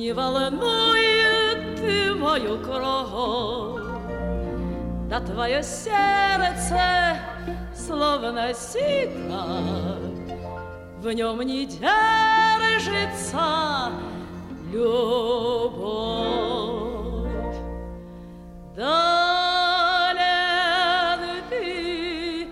Не волнует ты мою кровь, да твое сердце словно сито, в нем не держится любовь. Дален ты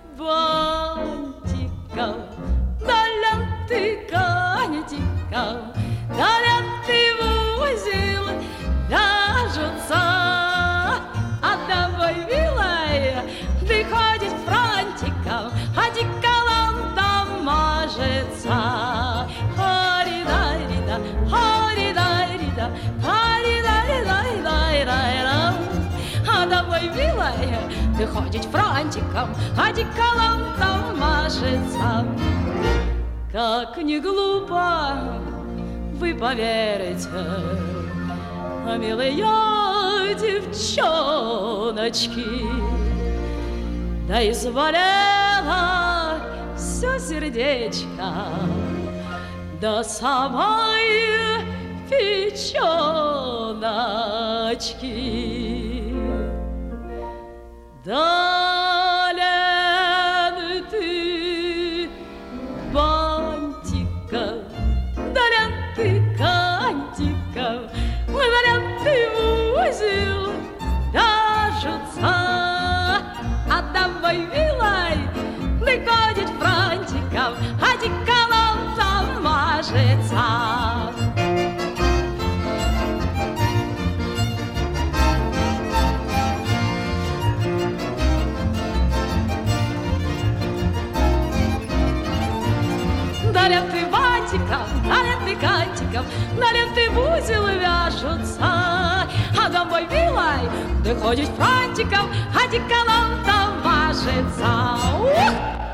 бантиком, дален ты кантиком, дален ты в узел вяжется, а домой, милая, ты ходишь франтиком, одеколоном мажется. Хари-дай-ри-да, хари-дай-ри-да, хари-дай-дай-дай-дай-дай-дай. А домой, милая, ты ходишь франтиком, одеколоном мажется. Как не глупо, вы поверите, милые девчоночки, да и заболело все сердечко до самой печеночки. Дален ты бантиком, дален ты кантиком, дален ты в узел вяжется, а домой, милой, выходит франтиком, одеколоном мажется. Дален ты бантиком, дален ты кантиком, дален ты в узел вяжутся, а домой, милой, ты ходишь франтиком, одеколоном мажется.